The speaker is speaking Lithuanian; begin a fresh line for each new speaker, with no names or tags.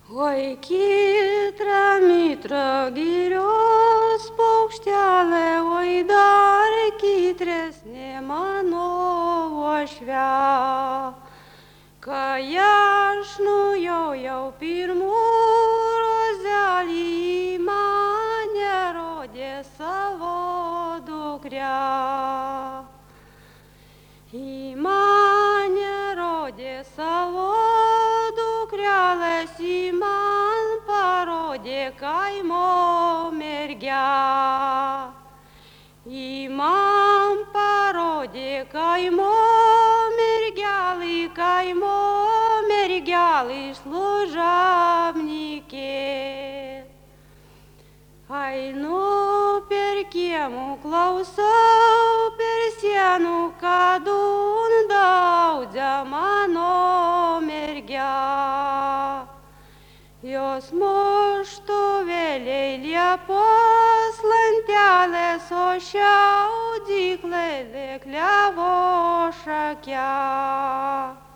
Oi, kitra mitra girios paukštelė, oi dar kitresnė mano uošvė. Kai aš nujojau pirmų rozelį, mane rodė savo dukrę. Į mane rodė savo dukrelės, į man parodė kaimo mergę. Į man parodė kaimo mergelį iš Lužavnikė. Einu per kiemų, klausau per sienų, kad daudžia mano mergę. Jos muštuvėliai liepos lantelės, o šiaudyklai klevo šakia.